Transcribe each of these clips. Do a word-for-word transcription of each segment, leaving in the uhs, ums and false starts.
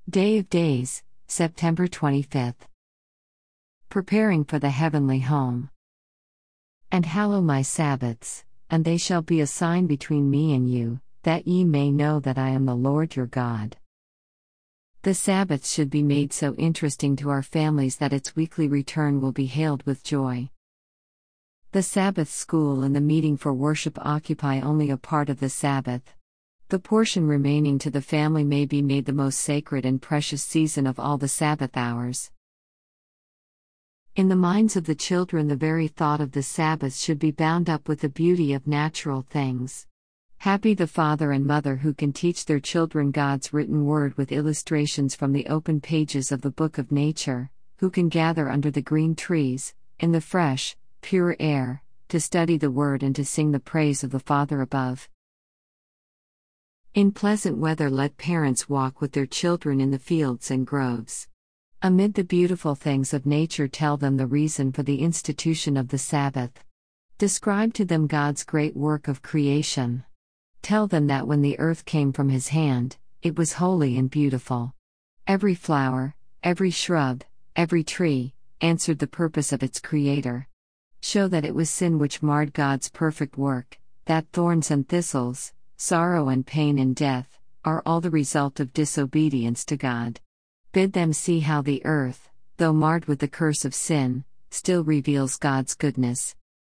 Day of Days, September twenty-fifth. Preparing for the heavenly home. And hallow my Sabbaths, and they shall be a sign between me and you, that ye may know that I am the Lord your God. The Sabbaths should be made so interesting to our families that its weekly return will be hailed with joy. The Sabbath school and the meeting for worship occupy only a part of the Sabbath. The portion remaining to the family may be made the most sacred and precious season of all the Sabbath hours. In the minds of the children, the very thought of the Sabbath should be bound up with the beauty of natural things. Happy the father and mother who can teach their children God's written word with illustrations from the open pages of the book of nature, who can gather under the green trees, in the fresh, pure air, to study the word and to sing the praise of the Father above. In pleasant weather, let parents walk with their children in the fields and groves. Amid the beautiful things of nature, tell them the reason for the institution of the Sabbath. Describe to them God's great work of creation. Tell them that when the earth came from His hand, it was holy and beautiful. Every flower, every shrub, every tree, answered the purpose of its Creator. Show that it was sin which marred God's perfect work, that thorns and thistles, sorrow and pain and death, are all the result of disobedience to God. Bid them see how the earth, though marred with the curse of sin, still reveals God's goodness.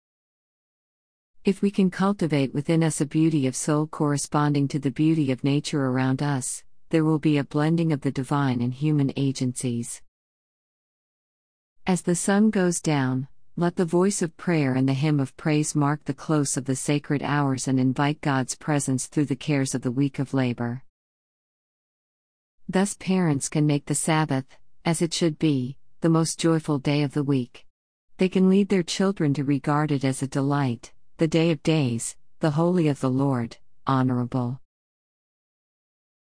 If we can cultivate within us a beauty of soul corresponding to the beauty of nature around us, there will be a blending of the divine and human agencies. As the sun goes down, let the voice of prayer and the hymn of praise mark the close of the sacred hours and invite God's presence through the cares of the week of labor. Thus parents can make the Sabbath, as it should be, the most joyful day of the week. They can lead their children to regard it as a delight, the day of days, the holy of the Lord, honorable.